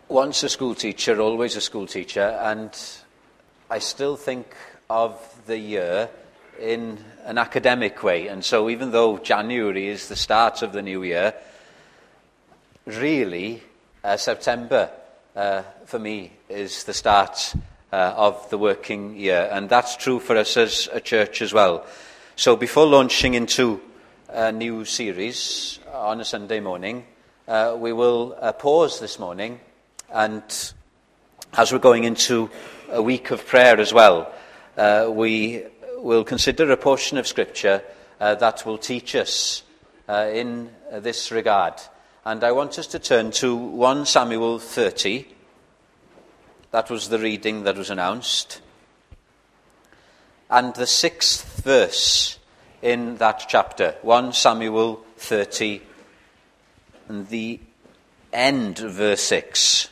Once a school teacher, always a school teacher, and I still think of the year in an academic way. And so even though January is the start of the new year, really September for me is the start of the working year. And that's true for us as a church as well. So before launching into a new series on a Sunday morning, we will pause this morning, and as we're going into a week of prayer as well, we will consider a portion of Scripture that will teach us in this regard. And I want us to turn to 1 Samuel 30. That was the reading that was announced. And the 6th verse in that chapter, 1 Samuel 30, and the end of verse 6.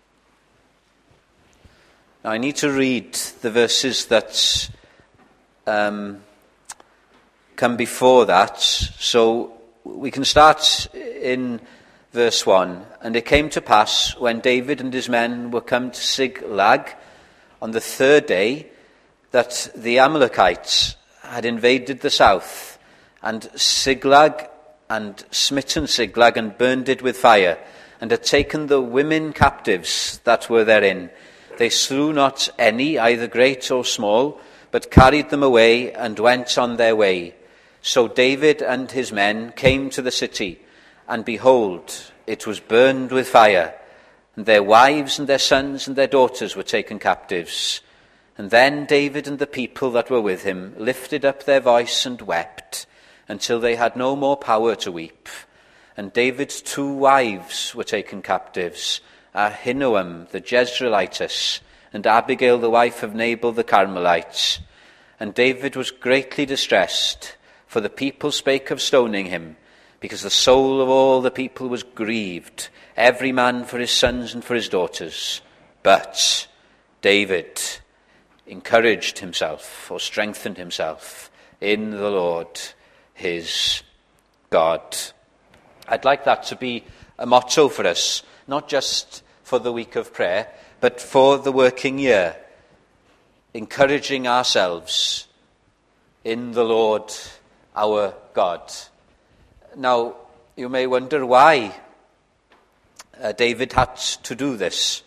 Now I need to read the verses that come before that, so we can start in verse 1. And it came to pass, when David and his men were come to Ziklag on the 3rd day, that the Amalekites had invaded the south, and Ziklag, and smitten Ziklag, and burned it with fire, and had taken the women captives that were therein. They slew not any, either great or small, but carried them away, and went on their way. So David and his men came to the city, and behold, it was burned with fire, and their wives and their sons and their daughters were taken captives. And then David and the people that were with him lifted up their voice and wept, until they had no more power to weep. And David's 2 wives were taken captives, Ahinoam the Jezreelitess, and Abigail the wife of Nabal the Carmelite. And David was greatly distressed, for the people spake of stoning him, because the soul of all the people was grieved, every man for his sons and for his daughters. But David encouraged himself, or strengthened himself, in the Lord his God. I'd like that to be a motto for us, not just for the week of prayer, but for the working year. Encouraging ourselves in the Lord our God. Now, you may wonder why David had to do this.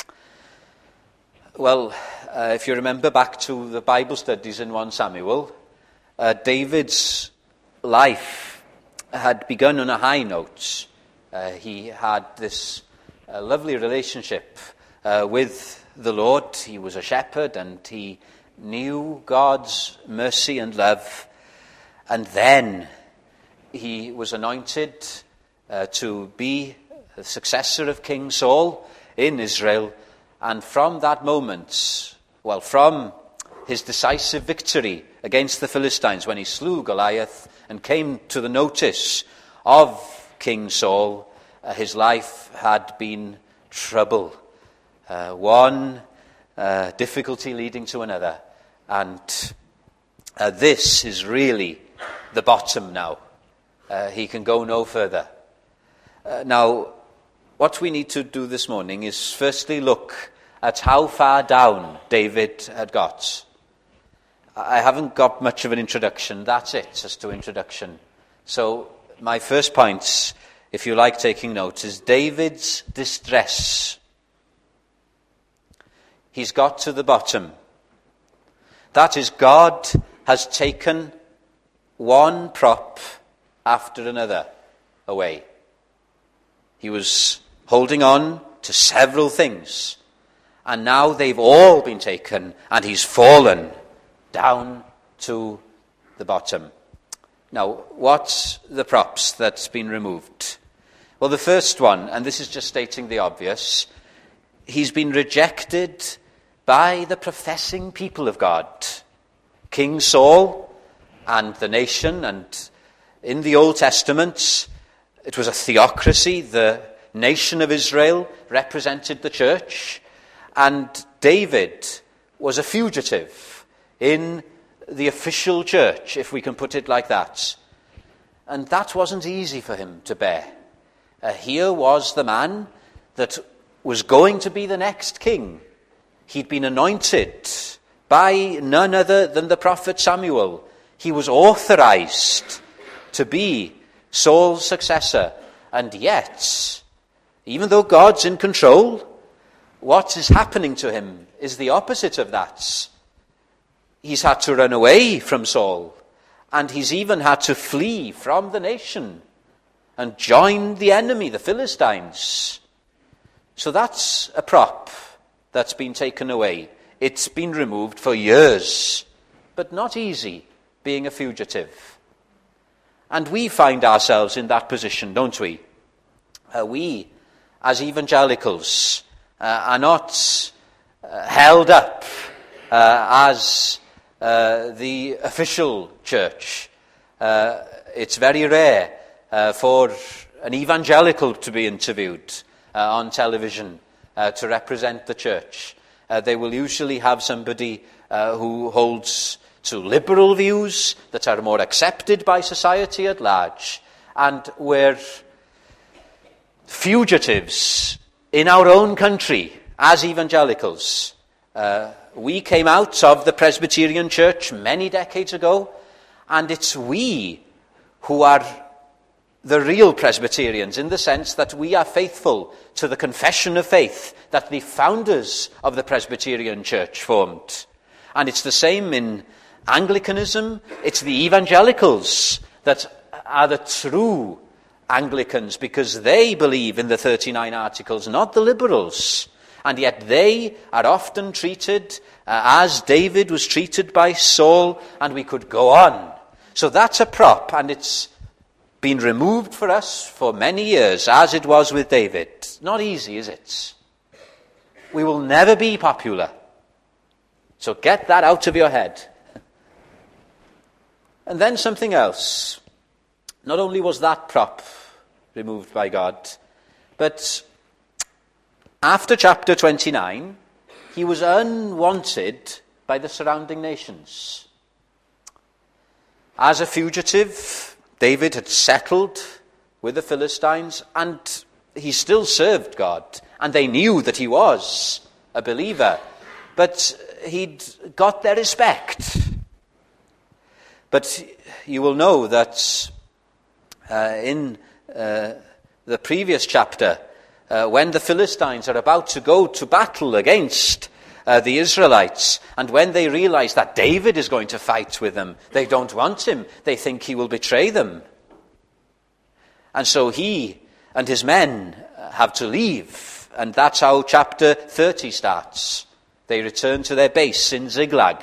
Well, if you remember back to the Bible studies in 1 Samuel, David's life had begun on a high note. He had this lovely relationship with the Lord. He was a shepherd, and he knew God's mercy and love. And then he was anointed to be the successor of King Saul in Israel. And from that moment, well, from his decisive victory against the Philistines when he slew Goliath and came to the notice of King Saul, his life had been trouble. One difficulty leading to another. And this is really the bottom now. He can go no further. Now, what we need to do this morning is firstly look at how far down David had got. I haven't got much of an introduction. That's it, just to introduction. So my first point, if you like taking notes, is David's distress. He's got to the bottom. That is, God has taken one prop after another away. He was holding on to several things, and now they've all been taken, and he's fallen down to the bottom. Now, what's the props that's been removed? Well, the first one, and this is just stating the obvious, he's been rejected by the professing people of God. King Saul and the nation, and in the Old Testament, it was a theocracy. The nation of Israel represented the church, and David was a fugitive in the official church, if we can put it like that. And that wasn't easy for him to bear. Here was the man that was going to be the next king. He'd been anointed by none other than the prophet Samuel. He was authorized to be Saul's successor. And yet, even though God's in control, what is happening to him is the opposite of that. He's had to run away from Saul, and he's even had to flee from the nation and join the enemy, the Philistines. So that's a prop that's been taken away. It's been removed for years, but not easy being a fugitive. And we find ourselves in that position, don't we? We, as evangelicals, are not held up as the official church. It's very rare for an evangelical to be interviewed on television to represent the church. They will usually have somebody who holds to liberal views that are more accepted by society at large. And we're fugitives in our own country as evangelicals. We came out of the Presbyterian Church many decades ago, and it's we who are the real Presbyterians, in the sense that we are faithful to the confession of faith that the founders of the Presbyterian Church formed. And it's the same in Anglicanism. It's the evangelicals that are the true Anglicans, because they believe in the 39 Articles, not the liberals. And yet they are often treated as David was treated by Saul, and we could go on. So that's a prop, and it's been removed for us for many years, as it was with David. Not easy, is it? We will never be popular. So get that out of your head. And then something else. Not only was that prop removed by God, but after chapter 29, he was unwanted by the surrounding nations. As a fugitive, David had settled with the Philistines, and he still served God, and they knew that he was a believer, but he'd got their respect. But you will know that in the previous chapter, when the Philistines are about to go to battle against the Israelites, and when they realize that David is going to fight with them, they don't want him. They think he will betray them. And so he and his men have to leave, and that's how chapter 30 starts. They return to their base in Ziklag.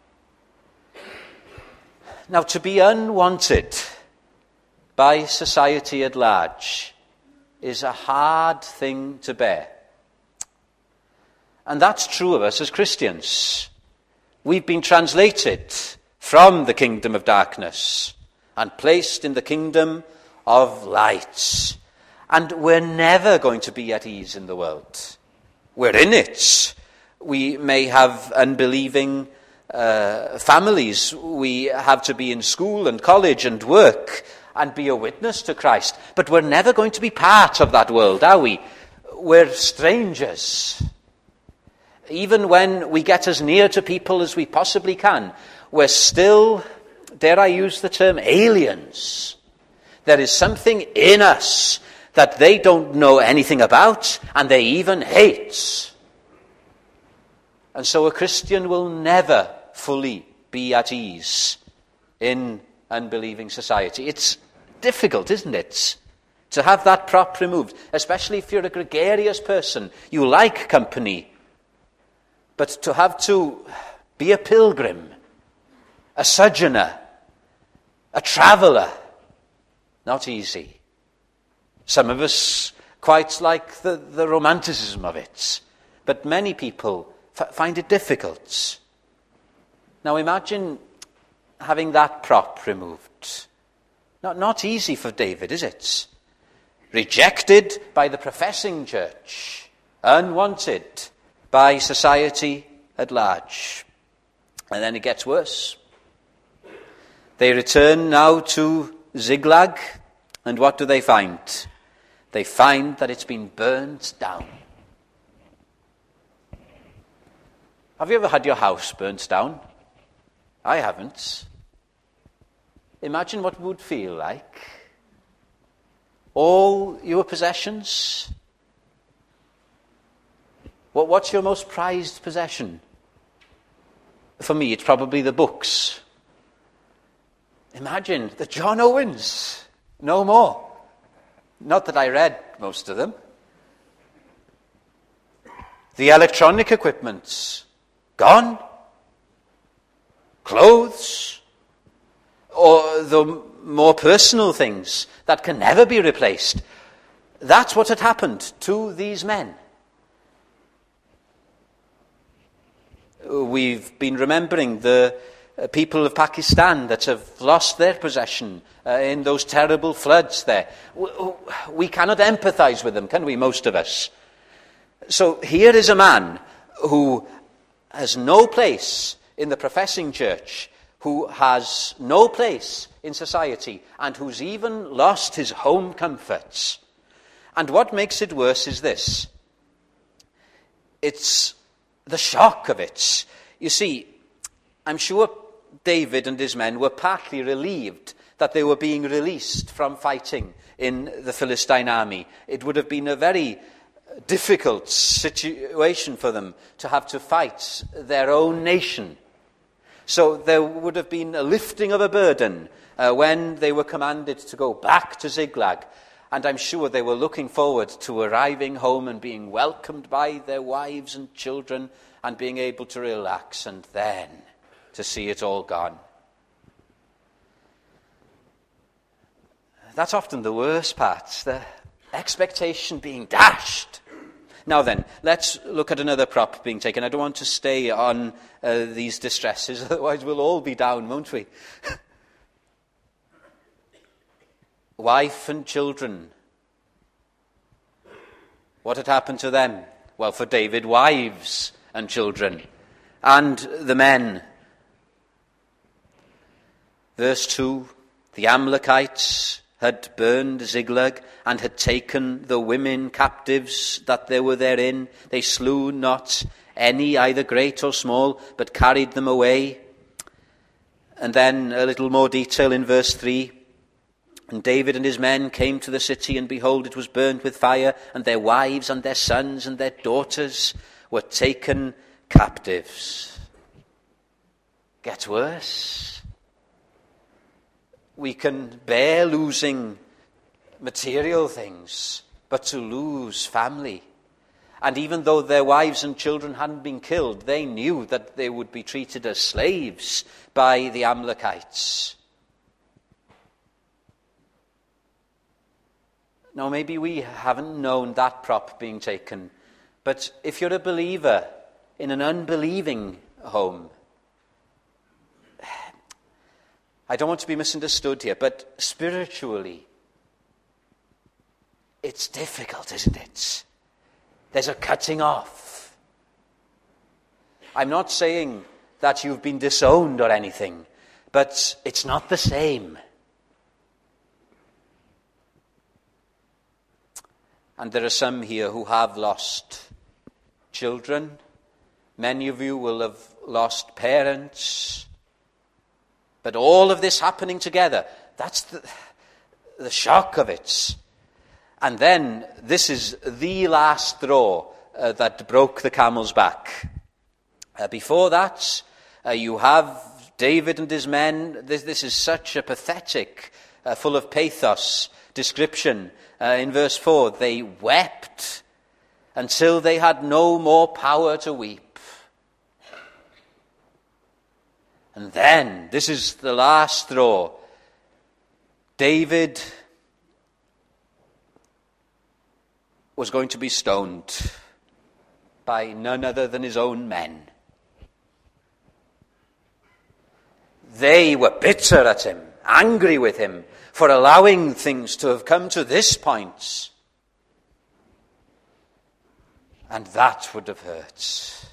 Now, to be unwanted by society at large is a hard thing to bear. And that's true of us as Christians. We've been translated from the kingdom of darkness and placed in the kingdom of light. And we're never going to be at ease in the world. We're in it. We may have unbelieving families. We have to be in school and college and work and be a witness to Christ. But we're never going to be part of that world, are we? We're strangers. Even when we get as near to people as we possibly can, we're still, dare I use the term, aliens. There is something in us that they don't know anything about, and they even hate. And so a Christian will never fully be at ease in unbelieving society. It's difficult, isn't it, to have that prop removed, especially if you're a gregarious person. You like company. But to have to be a pilgrim, a sojourner, a traveller, not easy. Some of us quite like the romanticism of it, but many people find it difficult. Now imagine having that prop removed. Not easy for David, is it? Rejected by the professing church, unwanted by society at large. And then it gets worse. They return now to Ziklag, and what do they find? They find that it's been burnt down. Have you ever had your house burnt down? I haven't. Imagine what it would feel like. All your possessions. What's your most prized possession? For me, it's probably the books. Imagine the John Owens. No more. Not that I read most of them. The electronic equipment. Gone. Clothes. Or the more personal things that can never be replaced. That's what had happened to these men. We've been remembering the people of Pakistan that have lost their possession in those terrible floods there. We cannot empathize with them, can we, most of us? So here is a man who has no place in the professing church, who has no place in society, and who's even lost his home comforts. And what makes it worse is this. It's the shock of it. You see, I'm sure David and his men were partly relieved that they were being released from fighting in the Philistine army. It would have been a very difficult situation for them to have to fight their own nation. So there would have been a lifting of a burden when they were commanded to go back to Ziklag. And I'm sure they were looking forward to arriving home and being welcomed by their wives and children and being able to relax and then to see it all gone. That's often the worst part, the expectation being dashed. Now then, let's look at another prop being taken. I don't want to stay on these distresses, otherwise we'll all be down, won't we? Wife and children. What had happened to them? Well, for David, wives and children. And the men. Verse 2, the Amalekites had burned Ziklag and had taken the women captives that there were therein. They slew not any, either great or small, but carried them away. And then a little more detail in verse 3. And David and his men came to the city, and behold, it was burned with fire, and their wives and their sons and their daughters were taken captives. Gets worse. We can bear losing material things, but to lose family. And even though their wives and children hadn't been killed, they knew that they would be treated as slaves by the Amalekites. Now, maybe we haven't known that prop being taken, but if you're a believer in an unbelieving home, I don't want to be misunderstood here, but spiritually, it's difficult, isn't it? There's a cutting off. I'm not saying that you've been disowned or anything, but it's not the same. And there are some here who have lost children. Many of you will have lost parents. But all of this happening together, that's the shock of it. And then this is the last straw that broke the camel's back. Before that, you have David and his men. This is such a pathetic, full of pathos description. In verse 4, they wept until they had no more power to weep. And then, this is the last straw. David was going to be stoned by none other than his own men. They were bitter at him, angry with him for allowing things to have come to this point. And that would have hurt.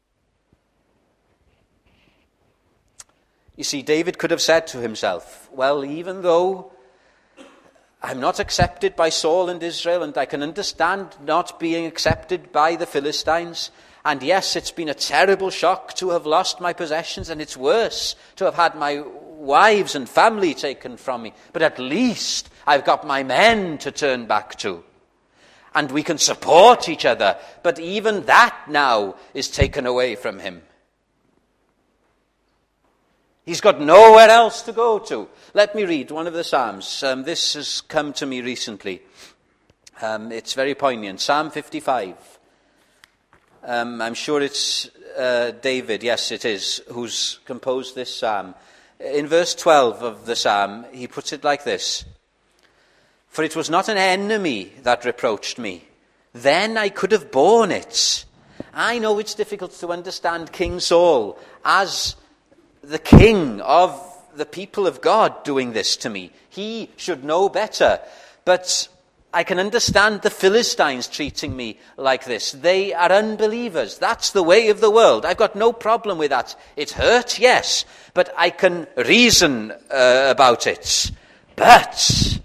You see, David could have said to himself, well, even though I'm not accepted by Saul and Israel, and I can understand not being accepted by the Philistines, And yes, it's been a terrible shock to have lost my possessions, and it's worse to have had my wives and family taken from me. But at least I've got my men to turn back to. And we can support each other. But even that now is taken away from him. He's got nowhere else to go to. Let me read one of the Psalms. This has come to me recently. It's very poignant. Psalm 55. I'm sure it's David, yes it is, who's composed this psalm. In verse 12 of the psalm, he puts it like this. For it was not an enemy that reproached me. Then I could have borne it. I know it's difficult to understand King Saul as the king of the people of God doing this to me. He should know better. But I can understand the Philistines treating me like this. They are unbelievers. That's the way of the world. I've got no problem with that. It hurts, yes, but I can reason about it. But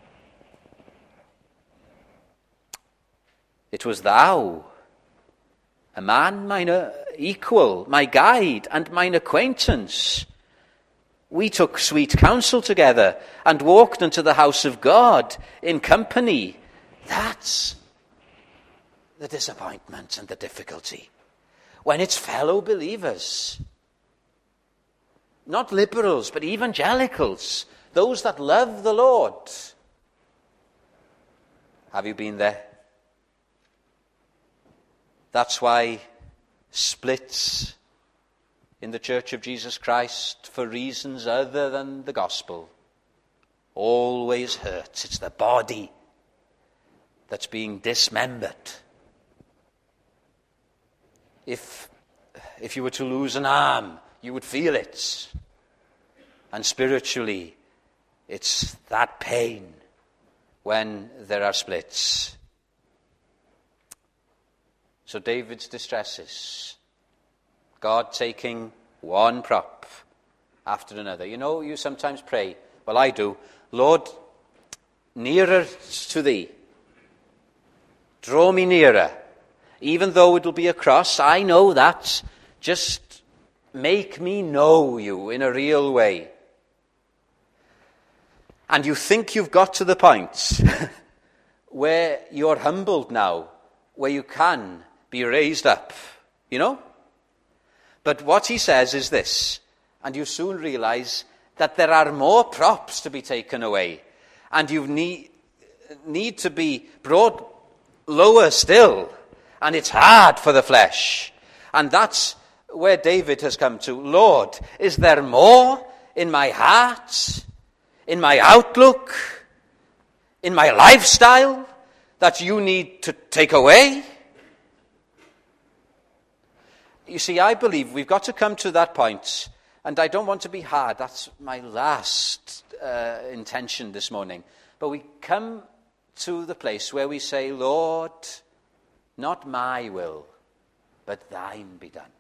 it was thou, a man mine equal, my guide and mine acquaintance. We took sweet counsel together and walked unto the house of God in company. That's the disappointment and the difficulty. When it's fellow believers, not liberals, but evangelicals, those that love the Lord. Have you been there? That's why splits in the Church of Jesus Christ for reasons other than the gospel always hurts. It's the body that's being dismembered. If you were to lose an arm, you would feel it. And spiritually, it's that pain when there are splits. So David's distresses, God taking one prop after another. You know, you sometimes pray, well I do, Lord, nearer to thee. Draw me nearer. Even though it'll be a cross, I know that. Just make me know you in a real way. And you think you've got to the point where you're humbled now, where you can be raised up, you know? But what he says is this, and you soon realize that there are more props to be taken away, and you need to be brought lower still, and it's hard for the flesh. And that's where David has come to. Lord, is there more in my heart, in my outlook, in my lifestyle that you need to take away? You see, I believe we've got to come to that point, and I don't want to be hard. That's my last intention this morning. But we come to the place where we say, Lord, not my will, but thine be done.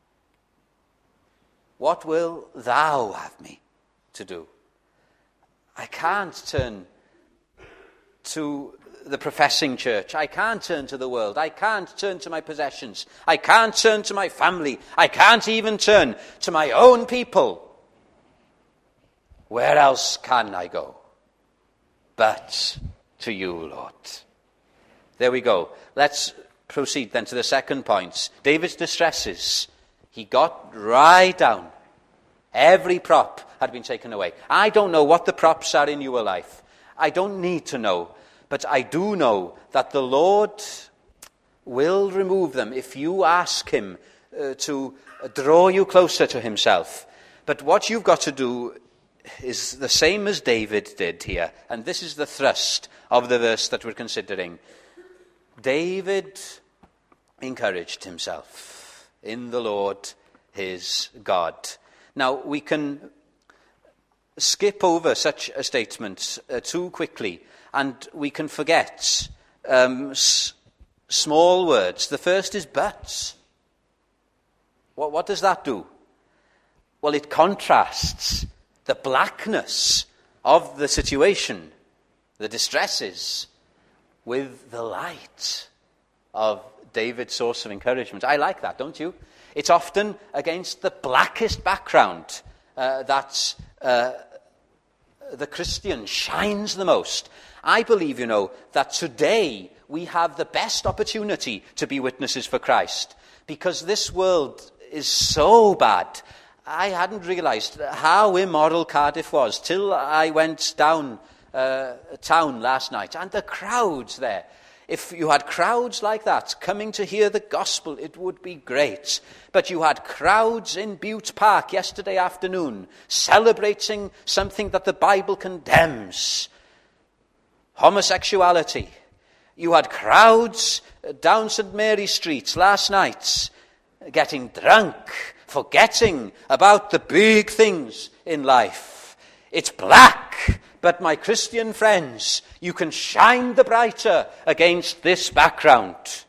What will thou have me to do? I can't turn to the professing church. I can't turn to the world. I can't turn to my possessions. I can't turn to my family. I can't even turn to my own people. Where else can I go but to you, Lord? There we go. Let's proceed then to the second point. David's distresses. He got right down. Every prop had been taken away. I don't know what the props are in your life. I don't need to know. But I do know that the Lord will remove them if you ask him to draw you closer to himself. But what you've got to do is the same as David did here. And this is the thrust of the verse that we're considering. David encouraged himself in the Lord his God. Now, we can skip over such a statement too quickly, and we can forget small words. The first is but. What does that do? Well, it contrasts the blackness of the situation, the distresses, with the light. of David's source of encouragement. I like that, don't you? It's often against the blackest background that the Christian shines the most. I believe, that today we have the best opportunity to be witnesses for Christ, because this world is so bad. I hadn't realised how immoral Cardiff was till I went down town last night, and the crowds there. If you had crowds like that coming to hear the gospel, it would be great. But you had crowds in Butte Park yesterday afternoon celebrating something that the Bible condemns: homosexuality. You had crowds down St. Mary Street last night getting drunk, forgetting about the big things in life. It's black, but my Christian friends, you can shine the brighter against this background.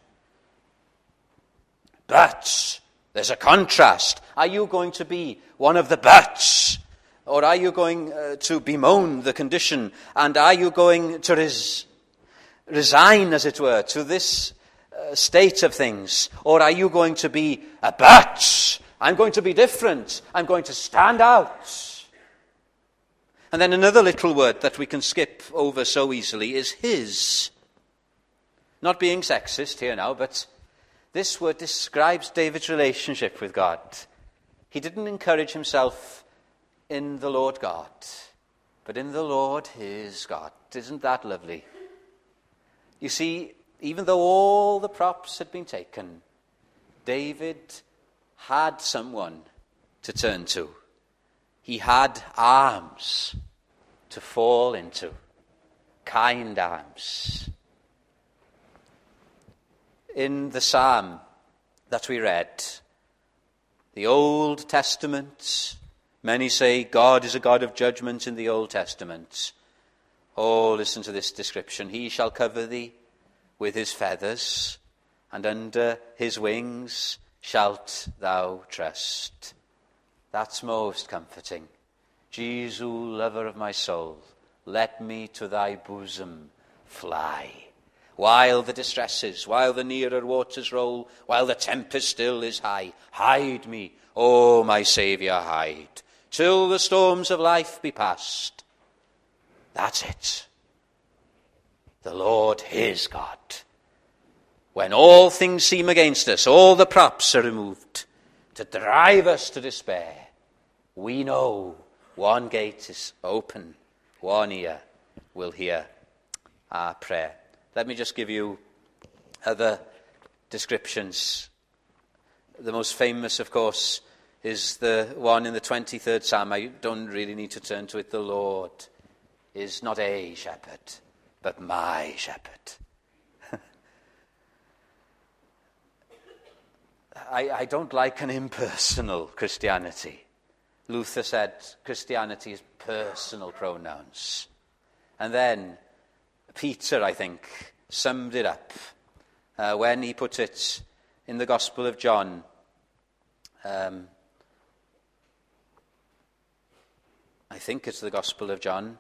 But there's a contrast. Are you going to be one of the buts? Or are you going to bemoan the condition? And are you going to resign, as it were, to this state of things? Or are you going to be a but? I'm going to be different. I'm going to stand out. And then another little word that we can skip over so easily is his. Not being sexist here now, but this word describes David's relationship with God. He didn't encourage himself in the Lord God, but in the Lord his God. Isn't that lovely? You see, even though all the props had been taken, David had someone to turn to. He had arms to fall into, kind arms. In the psalm that we read, the Old Testament, many say God is a God of judgment in the Old Testament. Oh, listen to this description. He shall cover thee with his feathers, and under his wings shalt thou trust. That's most comforting. Jesus, lover of my soul, let me to thy bosom fly. While the distresses, while the nearer waters roll, while the tempest still is high, hide me, O my Saviour, hide, till the storms of life be past. That's it. The Lord is God. When all things seem against us, all the props are removed to drive us to despair, we know one gate is open, one ear will hear our prayer. Let me just give you other descriptions. The most famous, of course, is the one in the 23rd Psalm. I don't really need to turn to it. The Lord is not a shepherd, but my shepherd. I don't like an impersonal Christianity. Luther said Christianity is personal pronouns. And then Peter, I think, summed it up when he put it in the Gospel of John. I think it's the Gospel of John.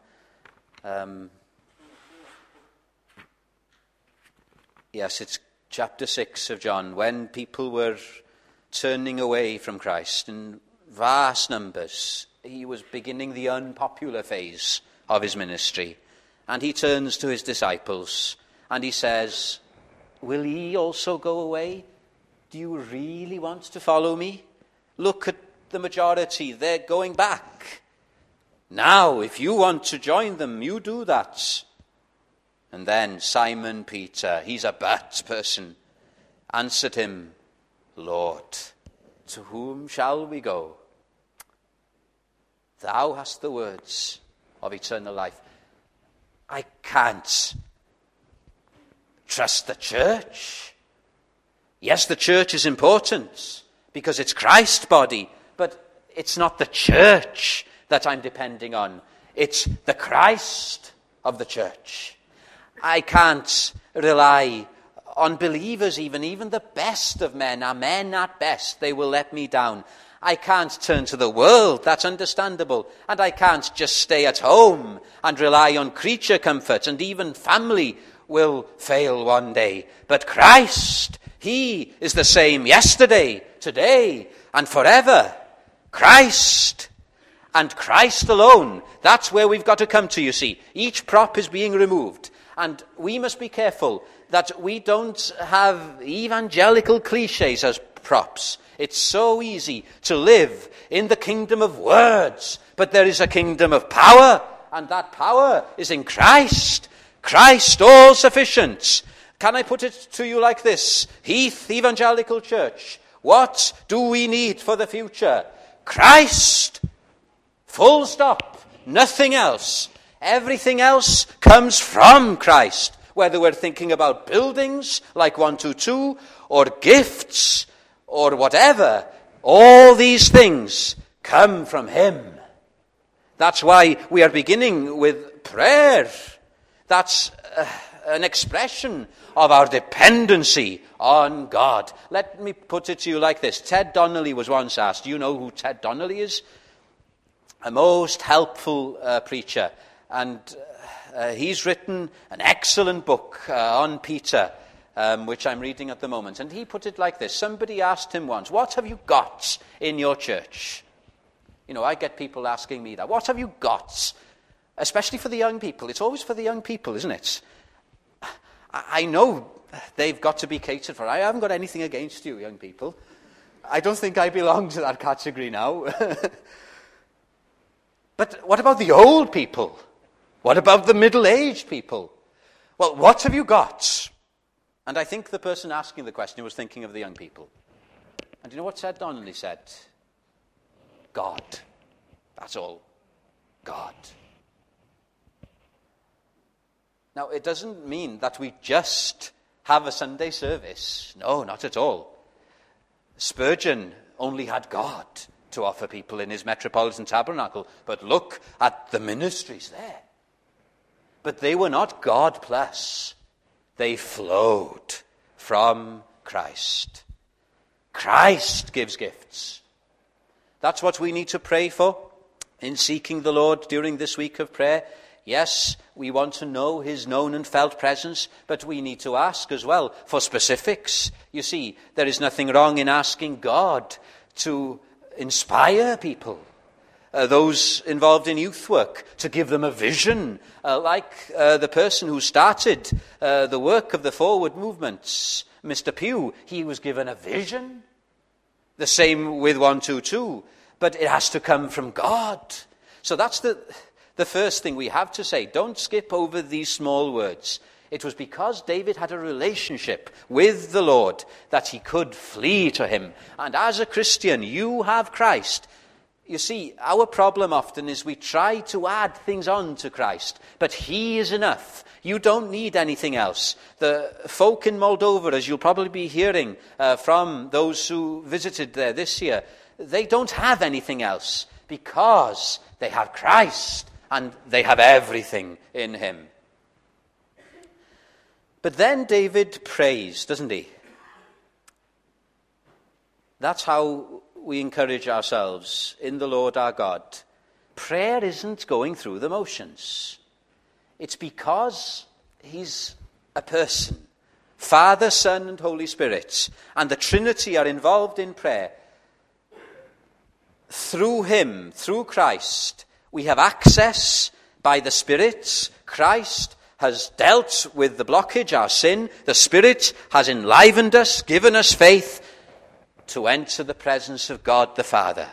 Yes, it's chapter 6 of John, when people were turning away from Christ in vast numbers. He was beginning the unpopular phase of his ministry. And he turns to his disciples and he says, will ye also go away? Do you really want to follow me? Look at the majority, they're going back. Now, if you want to join them, you do that. And then Simon Peter, he's a but person, answered him, Lord, to whom shall we go? Thou hast the words of eternal life. I can't trust the church. Yes, the church is important because it's Christ's body, but it's not the church that I'm depending on. It's the Christ of the church. I can't rely on believers even the best of men are men at best. They will let me down. I can't turn to the world, that's understandable. And I can't just stay at home and rely on creature comfort and even family will fail one day. But Christ, he is the same yesterday, today, and forever. Christ, and Christ alone. That's where we've got to come to, you see. Each prop is being removed. And we must be careful that we don't have evangelical cliches as props. It's so easy to live in the kingdom of words, but there is a kingdom of power, and that power is in Christ. Christ all sufficient. Can I put it to you like this? Heath Evangelical Church, what do we need for the future? Christ. Full stop. Nothing else. Everything else comes from Christ. Whether we're thinking about buildings like 122 or gifts or whatever, all these things come from him. That's why we are beginning with prayer. That's an expression of our dependency on God. Let me put it to you like this. Ted Donnelly was once asked, do you know who Ted Donnelly is? A most helpful preacher. And he's written an excellent book on Peter, which I'm reading at the moment. And he put it like this. Somebody asked him once, what have you got in your church? You know, I get people asking me that. What have you got? Especially for the young people. It's always for the young people, isn't it? I know they've got to be catered for. I haven't got anything against you, young people. I don't think I belong to that category now. But what about the old people? What about the middle-aged people? Well, what have you got? And I think the person asking the question was thinking of the young people. And you know what Ted Donnelly said? God. That's all. God. Now, it doesn't mean that we just have a Sunday service. No, not at all. Spurgeon only had God to offer people in his Metropolitan Tabernacle. But look at the ministries there. But they were not God plus. They flowed from Christ. Christ gives gifts. That's what we need to pray for in seeking the Lord during this week of prayer. Yes, we want to know his known and felt presence, but we need to ask as well for specifics. You see, there is nothing wrong in asking God to inspire people, those involved in youth work, to give them a vision, like the person who started the work of the forward movements, Mr. Pugh. He was given a vision. The same with 122, but it has to come from God. So that's the first thing we have to say. Don't skip over these small words. It was because David had a relationship with the Lord that he could flee to him. And as a Christian, you have Christ. You see, our problem often is we try to add things on to Christ, but he is enough. You don't need anything else. The folk in Moldova, as you'll probably be hearing from those who visited there this year, they don't have anything else because they have Christ and they have everything in him. But then David prays, doesn't he? That's how we encourage ourselves in the Lord our God. Prayer isn't going through the motions. It's because he's a person. Father, Son, and Holy Spirit. And the Trinity are involved in prayer. Through him, through Christ, we have access by the Spirit. Christ has dealt with the blockage, our sin. The Spirit has enlivened us, given us faith to enter the presence of God the Father.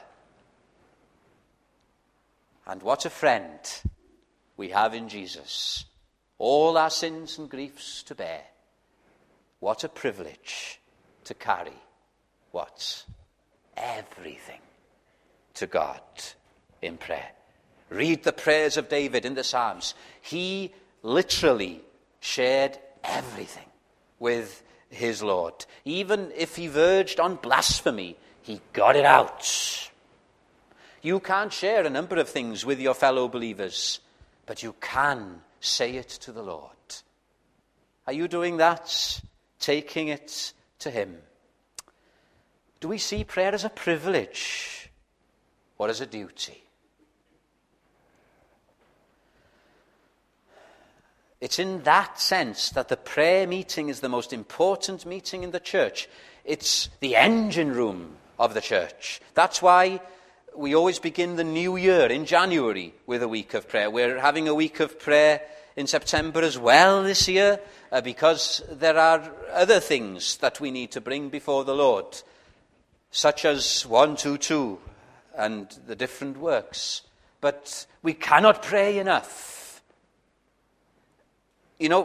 And what a friend we have in Jesus. All our sins and griefs to bear. What a privilege to carry. What? Everything to God in prayer. Read the prayers of David in the Psalms. He literally shared everything with his Lord. Even if he verged on blasphemy, he got it out. You can't share a number of things with your fellow believers, but you can say it to the Lord. Are you doing that? Taking it to him? Do we see prayer as a privilege or as a duty? It's in that sense that the prayer meeting is the most important meeting in the church. It's the engine room of the church. That's why we always begin the new year in January with a week of prayer. We're having a week of prayer in September as well this year because there are other things that we need to bring before the Lord, such as 122 and the different works. But we cannot pray enough. You know,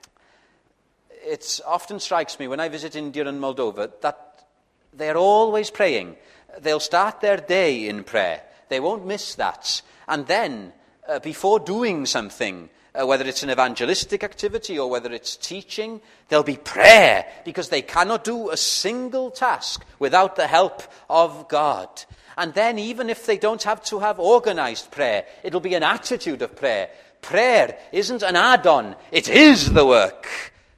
it often strikes me when I visit India and Moldova that they're always praying. They'll start their day in prayer. They won't miss that. And then, before doing something, whether it's an evangelistic activity or whether it's teaching, there'll be prayer, because they cannot do a single task without the help of God. And then, even if they don't have to have organized prayer, it'll be an attitude of prayer. Prayer isn't an add-on, it is the work.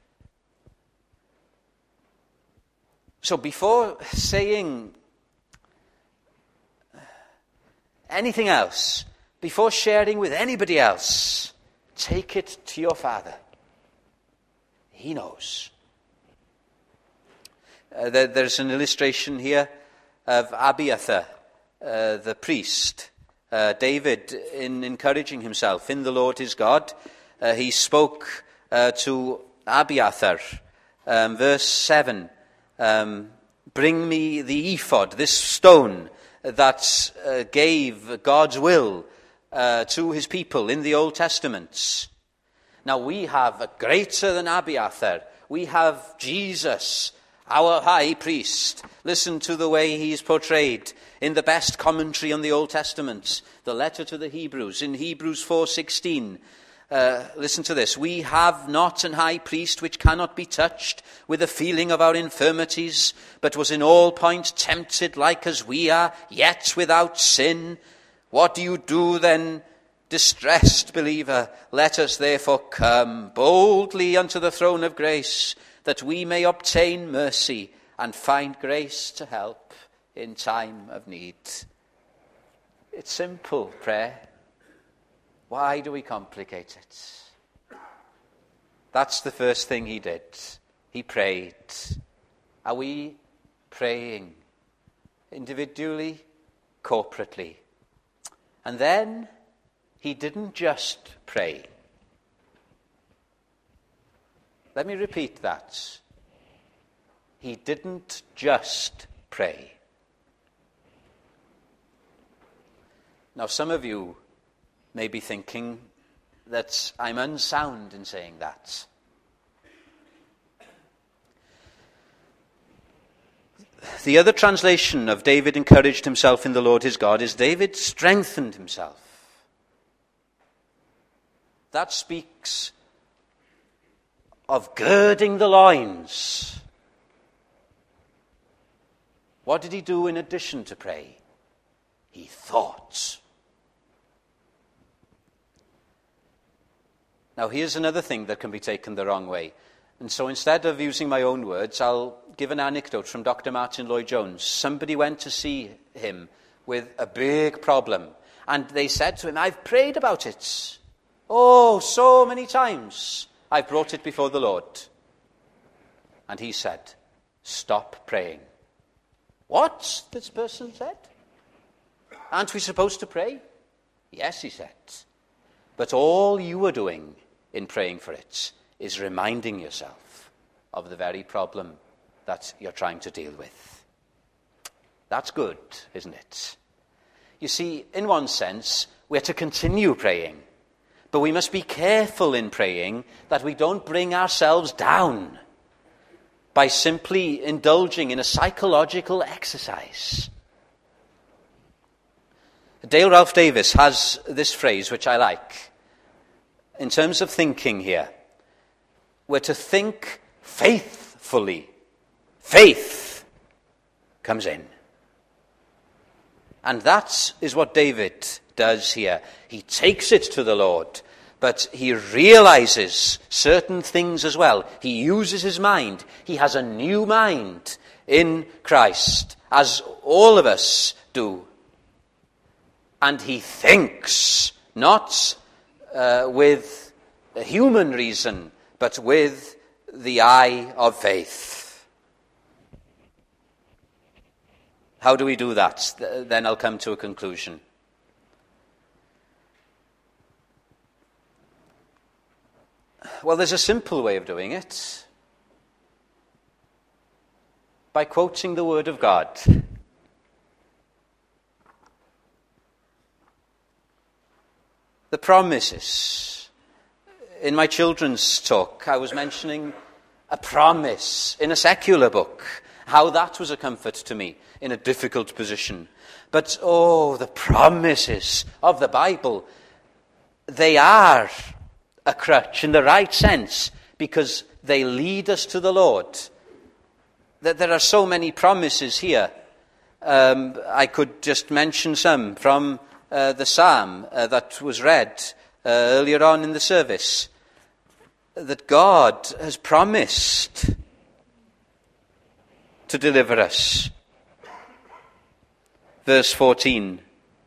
So before saying anything else, before sharing with anybody else, take it to your Father. He knows. There's an illustration here of Abiathar, the priest. David, in encouraging himself in the Lord his God, he spoke to Abiathar. Verse 7, bring me the ephod, this stone that gave God's will to his people in the Old Testament. Now we have a greater than Abiathar. We have Jesus, our high priest. Listen to the way he's portrayed in the best commentary on the Old Testament, the letter to the Hebrews, in Hebrews 4:16. Listen to this. We have not an high priest which cannot be touched with the feeling of our infirmities, but was in all points tempted like as we are, yet without sin. What do you do then, distressed believer? Let us therefore come boldly unto the throne of grace, that we may obtain mercy and find grace to help in time of need. It's simple prayer. Why do we complicate it? That's the first thing he did. He prayed. Are we praying individually, corporately? And then he didn't just pray. Let me repeat that. He didn't just pray. Now, some of you may be thinking that I'm unsound in saying that. The other translation of David encouraged himself in the Lord his God is David strengthened himself. That speaks of girding the loins. What did he do in addition to pray? He thought. Now, here's another thing that can be taken the wrong way. And so instead of using my own words, I'll give an anecdote from Dr. Martin Lloyd-Jones. Somebody went to see him with a big problem. And they said to him, I've prayed about it. Oh, so many times. I've brought it before the Lord. And he said, stop praying. What? This person said. Aren't we supposed to pray? Yes, he said. But all you are doing in praying for it is reminding yourself of the very problem that you're trying to deal with. That's good, isn't it? You see, in one sense, we're to continue praying, but we must be careful in praying that we don't bring ourselves down by simply indulging in a psychological exercise. Dale Ralph Davis has this phrase which I like. In terms of thinking here, we're to think faithfully. Faith comes in. And that is what David does here. He takes it to the Lord, but he realizes certain things as well. He uses his mind. He has a new mind in Christ, as all of us do. And he thinks, not with a human reason, but with the eye of faith. How do we do that? Then I'll come to a conclusion. Well, there's a simple way of doing it. By quoting the Word of God. The promises. In my children's talk, I was mentioning a promise in a secular book, how that was a comfort to me in a difficult position. But, the promises of the Bible, they are a crutch in the right sense, because they lead us to the Lord. There are so many promises here. I could just mention some from the psalm that was read earlier on in the service, that God has promised to deliver us. Verse 14.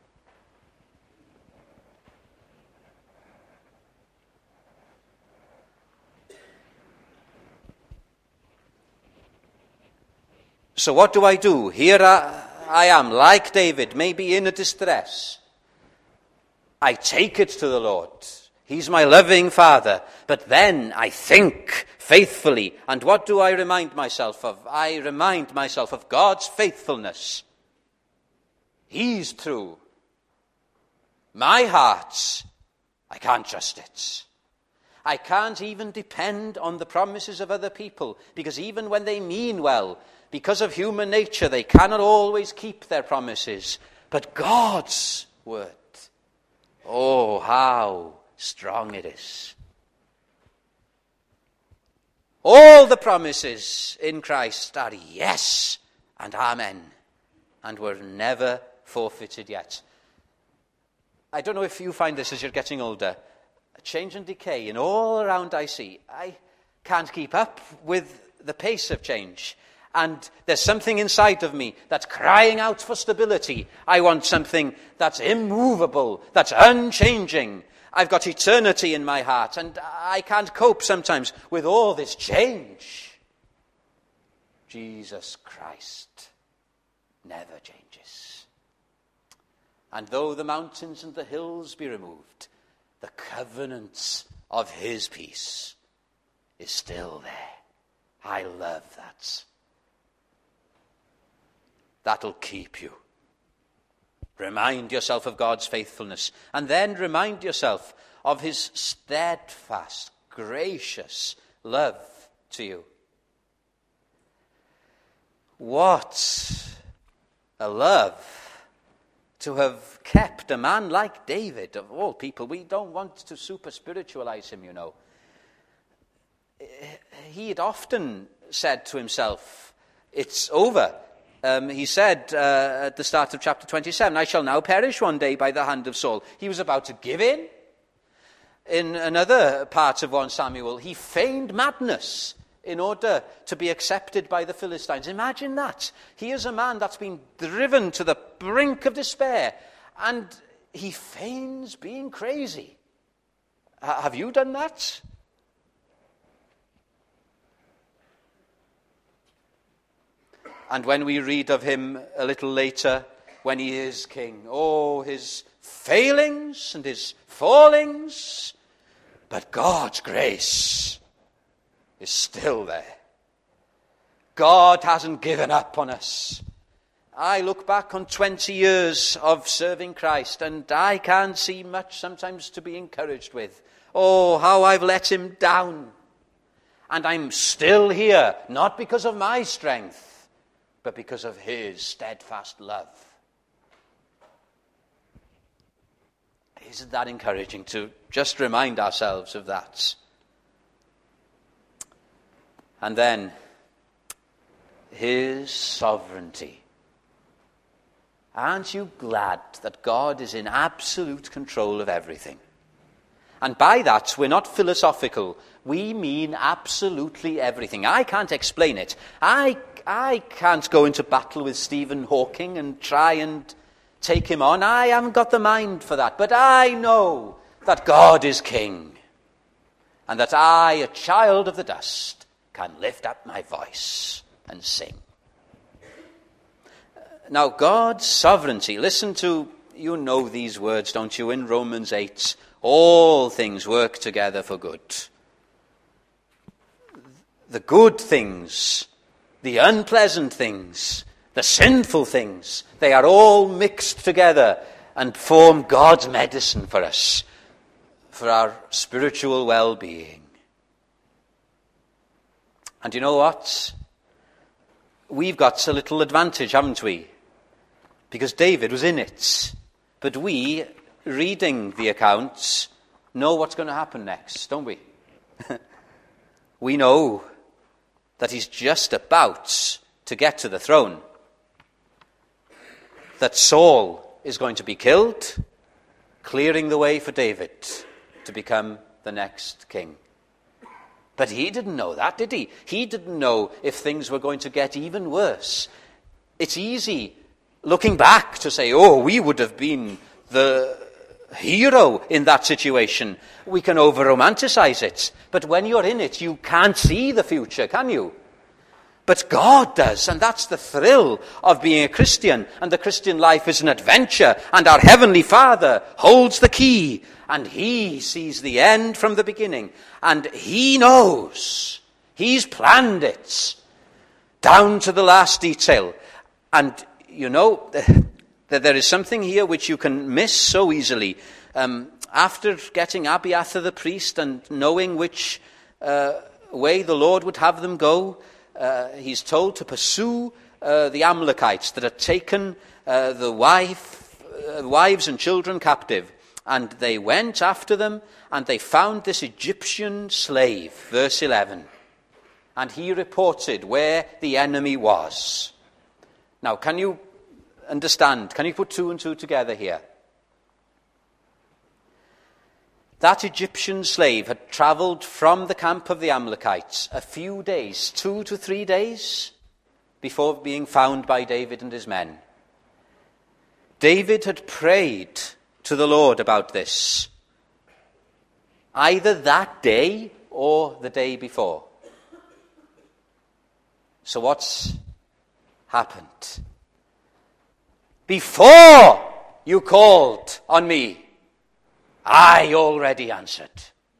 So what do I do? Here I am, like David, maybe in a distress. I take it to the Lord. He's my loving Father. But then I think faithfully. And what do I remind myself of? I remind myself of God's faithfulness. He's true. My heart, I can't trust it. I can't even depend on the promises of other people, because even when they mean well, because of human nature, they cannot always keep their promises. But God's word, oh, how strong it is. All the promises in Christ are yes and amen, and were never forfeited yet. I don't know if you find this as you're getting older. A change and decay in all around I see. I can't keep up with the pace of change. And there's something inside of me that's crying out for stability. I want something that's immovable, that's unchanging. I've got eternity in my heart, and I can't cope sometimes with all this change. Jesus Christ never changes. And though the mountains and the hills be removed, the covenant of his peace is still there. I love that. That'll keep you. Remind yourself of God's faithfulness, and then remind yourself of his steadfast, gracious love to you. What a love to have kept a man like David, of all people. We don't want to super spiritualize him, you know. He had often said to himself, it's over. He said at the start of chapter 27, I shall now perish one day by the hand of Saul. He was about to give in. In another part of 1 Samuel, he feigned madness in order to be accepted by the Philistines. Imagine that. He is a man that's been driven to the brink of despair, and he feigns being crazy. Have you done that? And when we read of him a little later, when he is king, oh, his failings and his fallings, but God's grace is still there. God hasn't given up on us. I look back on 20 years of serving Christ, and I can't see much sometimes to be encouraged with. Oh, how I've let him down. And I'm still here, not because of my strength, but because of his steadfast love. Isn't that encouraging to just remind ourselves of that? And then, his sovereignty. Aren't you glad that God is in absolute control of everything? And by that, we're not philosophical. We mean absolutely everything. I can't explain it. I can't go into battle with Stephen Hawking and try and take him on. I haven't got the mind for that. But I know that God is king. and that I, a child of the dust, can lift up my voice and sing. Now, God's sovereignty, listen to, you know these words, don't you, in Romans 8, all things work together for good. The good things, the unpleasant things, the sinful things, they are all mixed together and form God's medicine for us, for our spiritual well-being. And you know what? We've got a little advantage, haven't we? Because David was in it. But we, reading the accounts, know what's going to happen next, don't we? We know that he's just about to get to the throne. That Saul is going to be killed, clearing the way for David to become the next king. But he didn't know that, did he? He didn't know if things were going to get even worse. It's easy, looking back, to say, oh, we would have been the hero in that situation. We can over-romanticize it. But when you're in it, you can't see the future, can you? But God does, and that's the thrill of being a Christian. And the Christian life is an adventure, and our Heavenly Father holds the key, and He sees the end from the beginning, and He knows. He's planned it down to the last detail. And you know that there is something here which you can miss so easily. After getting Abiathar the priest and knowing which way the Lord would have them go, he's told to pursue the Amalekites that had taken the wives and children captive. And they went after them, and they found this Egyptian slave, verse 11. And he reported where the enemy was. Now, can you understand? Can you put two and two together here? That Egyptian slave had travelled from the camp of the Amalekites a few days, 2 to 3 days, before being found by David and his men. David had prayed to the Lord about this, either that day or the day before. So what's happened? Before you called on me, I already answered.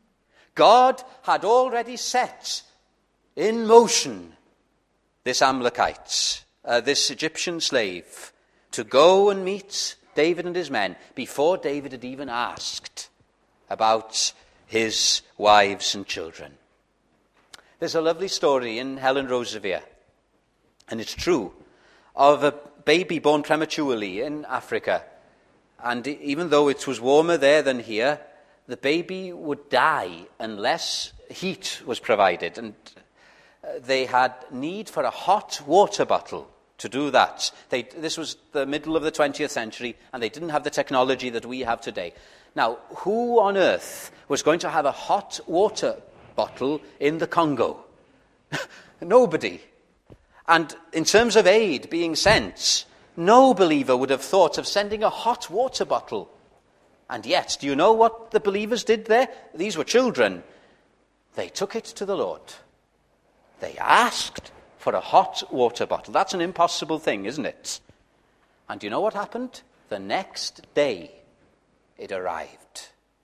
God had already set in motion this Amalekite, this Egyptian slave, to go and meet David and his men before David had even asked about his wives and children. There's a lovely story in Helen Roseveare, and it's true, of a baby born prematurely in Africa. And even though it was warmer there than here, the baby would die unless heat was provided. And they had need for a hot water bottle to do that. This was the middle of the 20th century, and they didn't have the technology that we have today. Now, who on earth was going to have a hot water bottle in the Congo? Nobody. And in terms of aid being sent, no believer would have thought of sending a hot water bottle. And yet, do you know what the believers did there? These were children. They took it to the Lord. They asked for a hot water bottle. That's an impossible thing, isn't it? And do you know what happened? The next day, it arrived.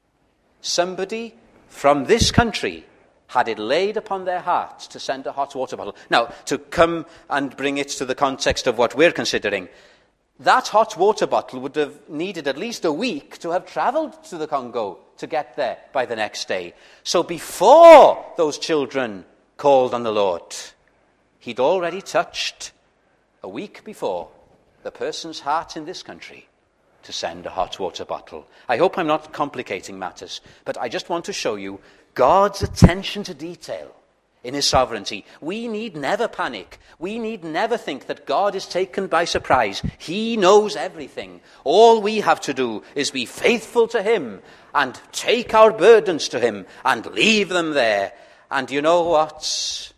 Somebody from this country had it laid upon their hearts to send a hot water bottle. Now, to come and bring it to the context of what we're considering, that hot water bottle would have needed at least a week to have travelled to the Congo to get there by the next day. So before those children called on the Lord, he'd already touched, a week before, the person's heart in this country to send a hot water bottle. I hope I'm not complicating matters, but I just want to show you God's attention to detail in his sovereignty. We need never panic. We need never think that God is taken by surprise. He knows everything. All we have to do is be faithful to him and take our burdens to him and leave them there. And you know what?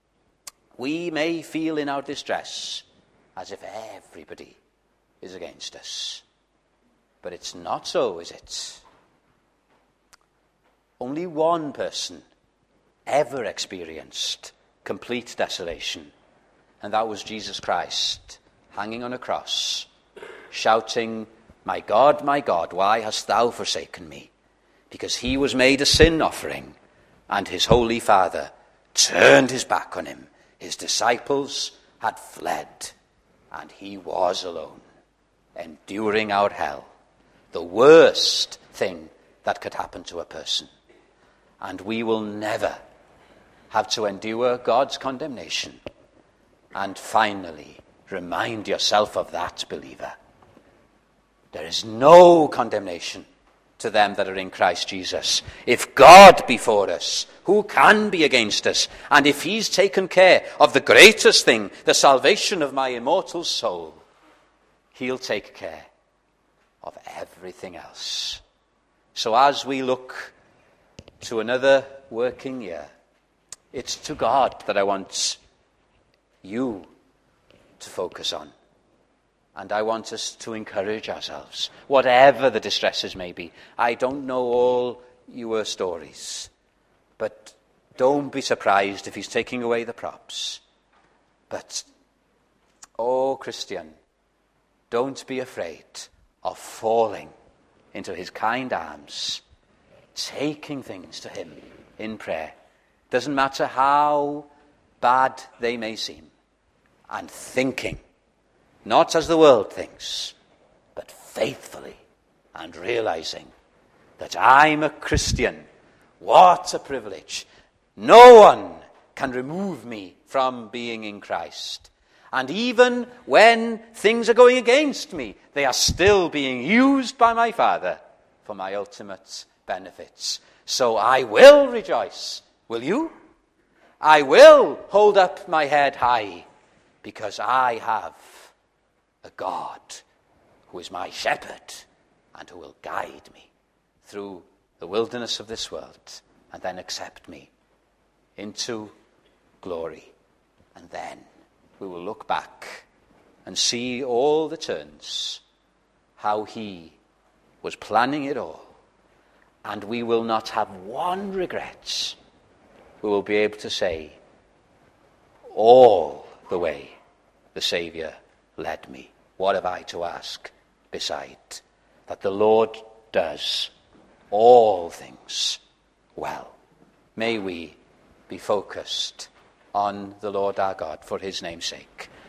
We may feel in our distress as if everybody is against us. But it's not so, is it? Only one person ever experienced complete desolation. And that was Jesus Christ hanging on a cross, shouting, my God, why hast thou forsaken me? Because he was made a sin offering, and his holy Father turned his back on him. His disciples had fled, and he was alone, enduring our hell, the worst thing that could happen to a person. And we will never have to endure God's condemnation. And finally, remind yourself of that, believer. There is no condemnation to them that are in Christ Jesus. If God be for us, who can be against us? And if he's taken care of the greatest thing, the salvation of my immortal soul, he'll take care of everything else. So as we look to another working year, it's to God that I want you to focus on. And I want us to encourage ourselves, whatever the distresses may be. I don't know all your stories, but don't be surprised if he's taking away the props. But, oh Christian, don't be afraid of falling into his kind arms, taking things to him in prayer. Doesn't matter how bad they may seem, and thinking, not as the world thinks, but faithfully, and realizing that I'm a Christian. What a privilege. No one can remove me from being in Christ. And even when things are going against me, they are still being used by my Father for my ultimate benefits. So I will rejoice. Will you? I will hold up my head high, because I have a God who is my shepherd and who will guide me through the wilderness of this world and then accept me into glory. And then we will look back and see all the turns, how he was planning it all. And we will not have one regret. We will be able to say, all the way the Saviour led me. What have I to ask beside that the Lord does all things well? May we be focused on the Lord our God for his name's sake.